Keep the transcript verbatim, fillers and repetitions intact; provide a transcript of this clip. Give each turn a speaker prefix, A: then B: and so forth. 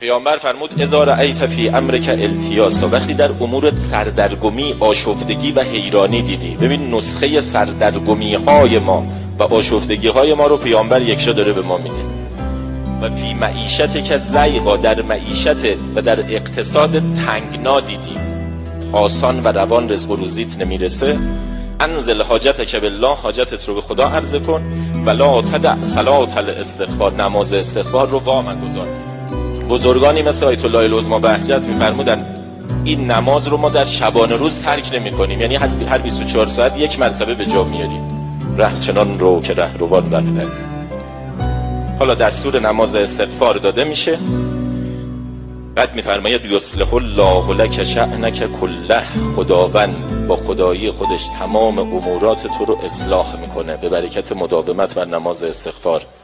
A: پیامبر فرمود اذا رأیت فی امرک التیاسا، وقتی در امورت سردرگمی، آشفتگی و حیرانی دیدی. ببین نسخه سردرگمی های ما و آشفتگی های ما رو پیامبر یکشا داره به ما میده. و فی معیشت که زیغا، در معیشت و در اقتصاد تنگنا دیدی، آسان و روان رزق و روزیت نمیرسه، انزل حاجتک بالله، حاجتت رو به خدا عرضه کن، ولا تدع صلاة الاستغفار، نماز استغفار رو وا مگذار. بزرگانی مثل آیت الله العظمی بهجت میفرمودن این نماز رو ما در شبانه روز ترک نمی کنیم، یعنی هر بیست و چهار ساعت یک مرتبه به جا میاریم. ره چنان رو که ره روان رفته. حالا دستور نماز استغفار داده میشه، بعد میفرماید یصلح الله لک شأنک کله، خداوند با خدایی خودش تمام امورات تو رو اصلاح میکنه به برکت مداومت بر نماز استغفار.